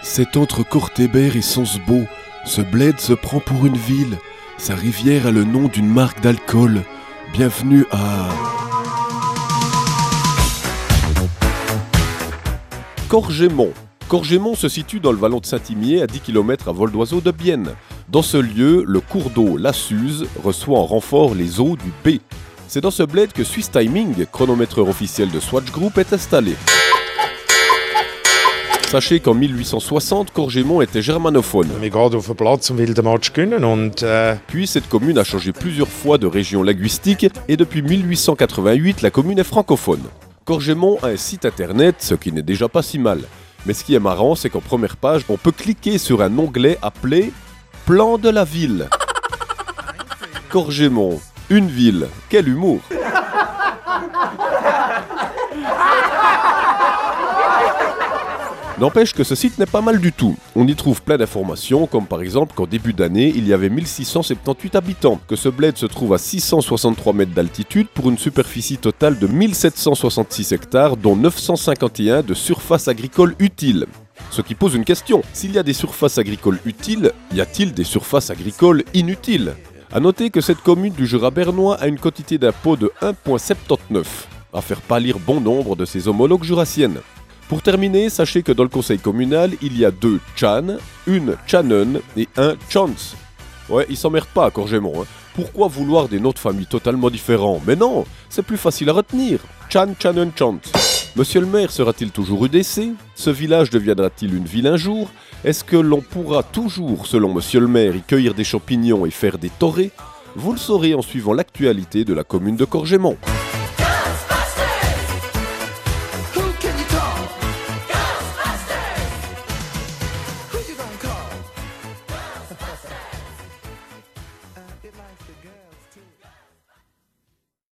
C'est entre Courtébert et Sonsbeau. Ce bled se prend pour une ville. Sa rivière a le nom d'une marque d'alcool. Bienvenue à... Corgémont. Corgémont se situe dans le vallon de Saint-Imier à 10 km à vol d'oiseau de Bienne. Dans ce lieu, le cours d'eau, la Suze, reçoit en renfort les eaux du B. C'est dans ce bled que Swiss Timing, chronométreur officiel de Swatch Group, est installé. Sachez qu'en 1860, Corgémont était germanophone. Wir gehen auf den Platz und will den Match gewinnen und Puis cette commune a changé plusieurs fois de région linguistique et depuis 1888, la commune est francophone. Corgémont a un site internet, ce qui n'est déjà pas si mal. Mais ce qui est marrant, c'est qu'en première page, on peut cliquer sur un onglet appelé « Plan de la ville ». Corgémont, une ville, quel humour! N'empêche que ce site n'est pas mal du tout. On y trouve plein d'informations, comme par exemple qu'en début d'année, il y avait 1678 habitants, que ce bled se trouve à 663 mètres d'altitude pour une superficie totale de 1766 hectares, dont 951 de surface agricole utile. Ce qui pose une question, s'il y a des surfaces agricoles utiles, y a-t-il des surfaces agricoles inutiles? A noter que cette commune du Jura bernois a une quotité d'impôt de 1,79, à faire pâlir bon nombre de ses homologues jurassiennes. Pour terminer, sachez que dans le conseil communal, il y a 2 Chan, une Chanen et un Chance. Ouais, ils s'emmerdent pas à Corgémont. Pourquoi vouloir des noms de famille totalement différents? Mais non, c'est plus facile à retenir. Chan, Chanen, Chance. Monsieur le maire sera-t-il toujours UDC? Ce village deviendra-t-il une ville un jour? Est-ce que l'on pourra toujours, selon monsieur le maire, y cueillir des champignons et faire des torrées? Vous le saurez en suivant l'actualité de la commune de Corgémont. It likes the girls too.